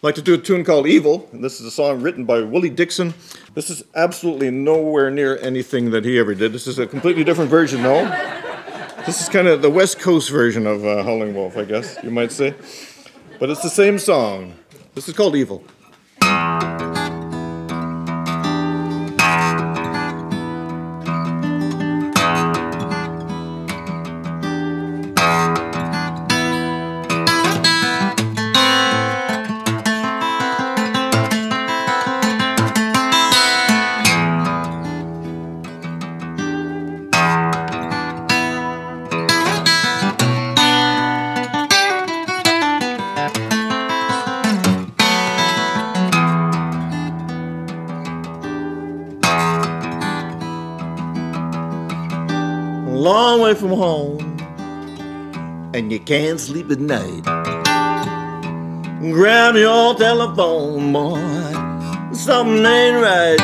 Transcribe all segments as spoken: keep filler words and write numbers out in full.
like to do a tune called Evil, and this is a song written by Willie Dixon. This is absolutely nowhere near anything that he ever did. This is a completely different version, though. This is kind of the West Coast version of uh, Howling Wolf, I guess you might say. But it's the same song. This is called Evil. Long way from home, and you can't sleep at night. Grab your telephone, boy, something ain't right.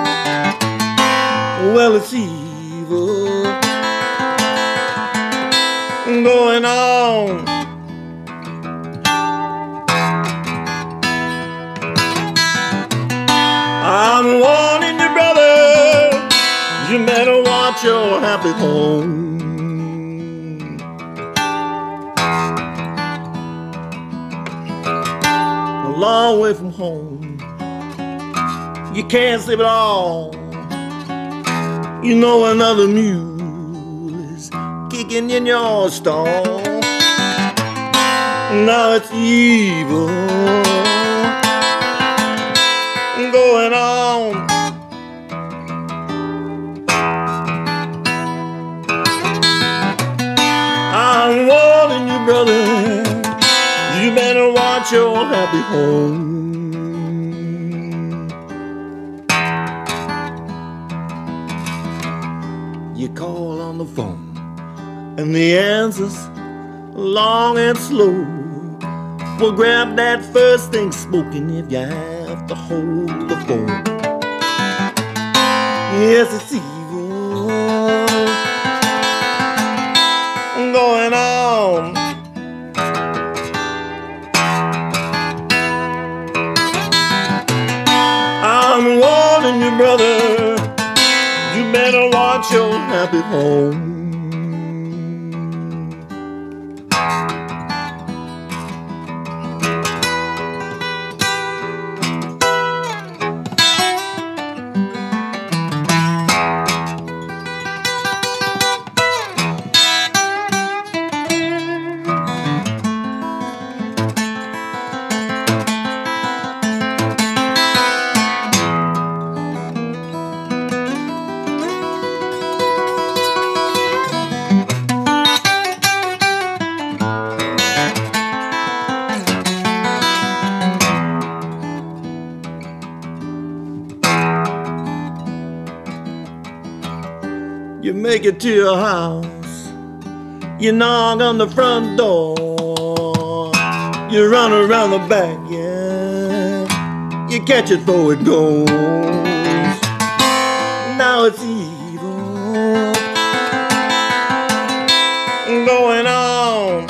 Well, it's evil going on. I'm warning you, brother, you better watch your happy home. A long way from home, you can't sleep at all. You know another mule is kicking in your stall. Now it's evil going on. I'm warning you, brother, you better watch your happy home. You call on the phone, and the answer's long and slow. Well, grab that first thing spoken if you have to hold the phone. Yes, it's evil going on. I'm warning you, brother, you better watch your happy home. You make it to your house, you knock on the front door, you run around the back, yeah, you catch it before it goes. Now it's evil going on.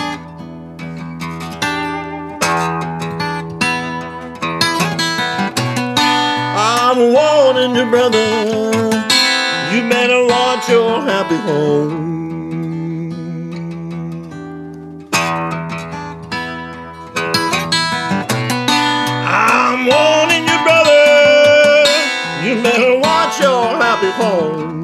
I'm warning you, brother, you better watch your happy home. I'm warning you, brother, you better watch your happy home.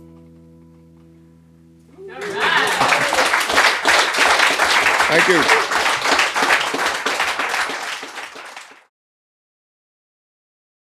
Thank you.